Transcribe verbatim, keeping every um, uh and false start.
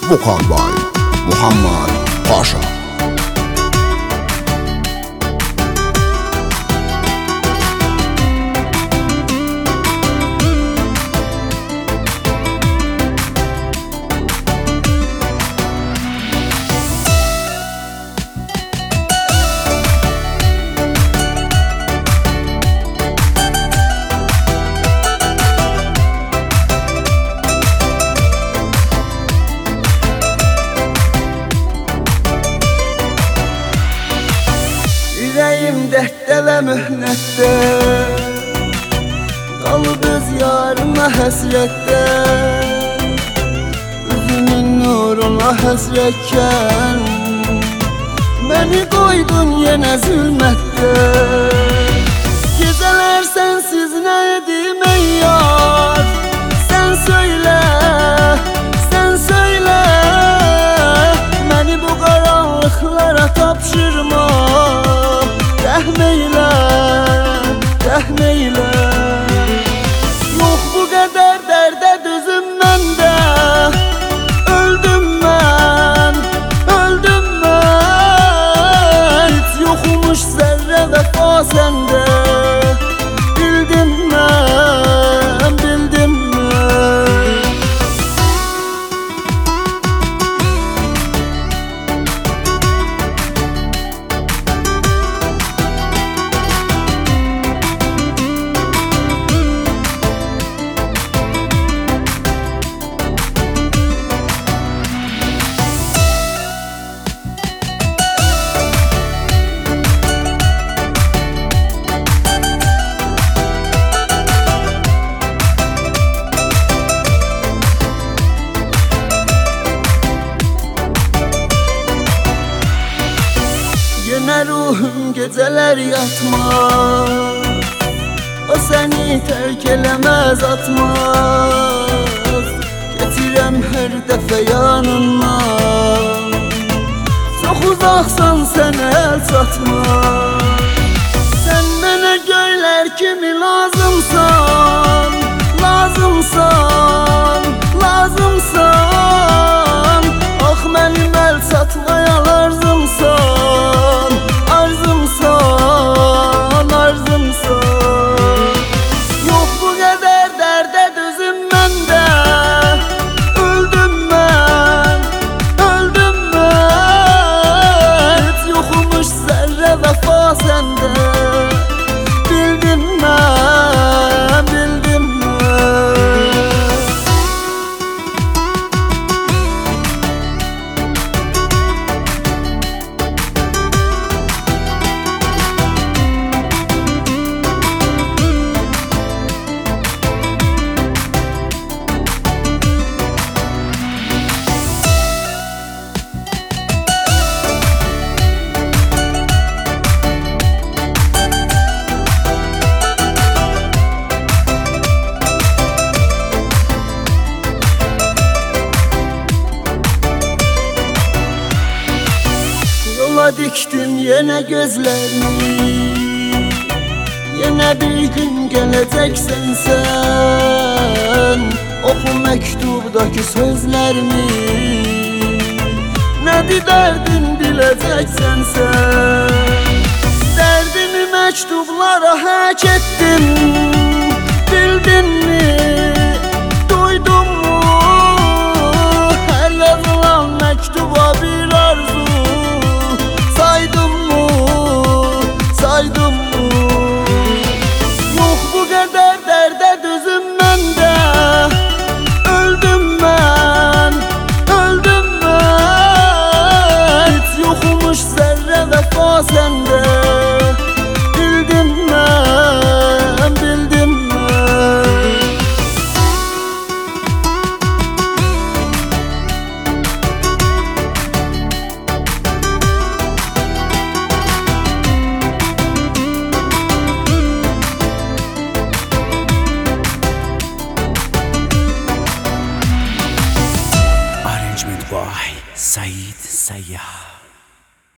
Vokal by Muhammed Paşa. Yüreğim dertte ve mühnette, kalıp öz yarına həsrətdə. Üzünün nuruna həsrətkən məni qoydun yenə zülmətdə. Gecələr sənsiz nə edim ey yar, sən söylə, sən söylə. Məni bu qaranlıqlara tapşırma, rəhm eylə, rəhm eylə. Yox bu qədər dərdə dözüm məndə, öldüm mən, öldüm mən. Heç yoxmuş zərrə vəfa səndə, bildim mən, bildim mən. Yenə ruhum gecələr yatmaz, o səni tərk eləməz atmaz. Getirəm hər dəfə yanından, çox uzaqsan sənə əl çatmaz. Sən mənə göylər kimi lazımsan, lazımsan, lazımsan. Ax mənim əl çatmaya arzımsan, arzımsan, arzımsan. Yox bu qədər dərdə dözüm məndə, öldüm mən, öldüm mən. Heç yoxmuş zərrə vəfa səndə, bildim mən, bildim mən. Yola diktin yenə gözlərini, yenə bir gün gələcəksən sən. Oxu məktubdakı sözlərimi, nədir dərdin biləcəksən sən. Dərdimi məktublara hək etdim, bildinmi, duydunmu? Hər yazılan məktuba bir arzu, saydım mı, saydım mı? Yox bu qədər dərdə dözüm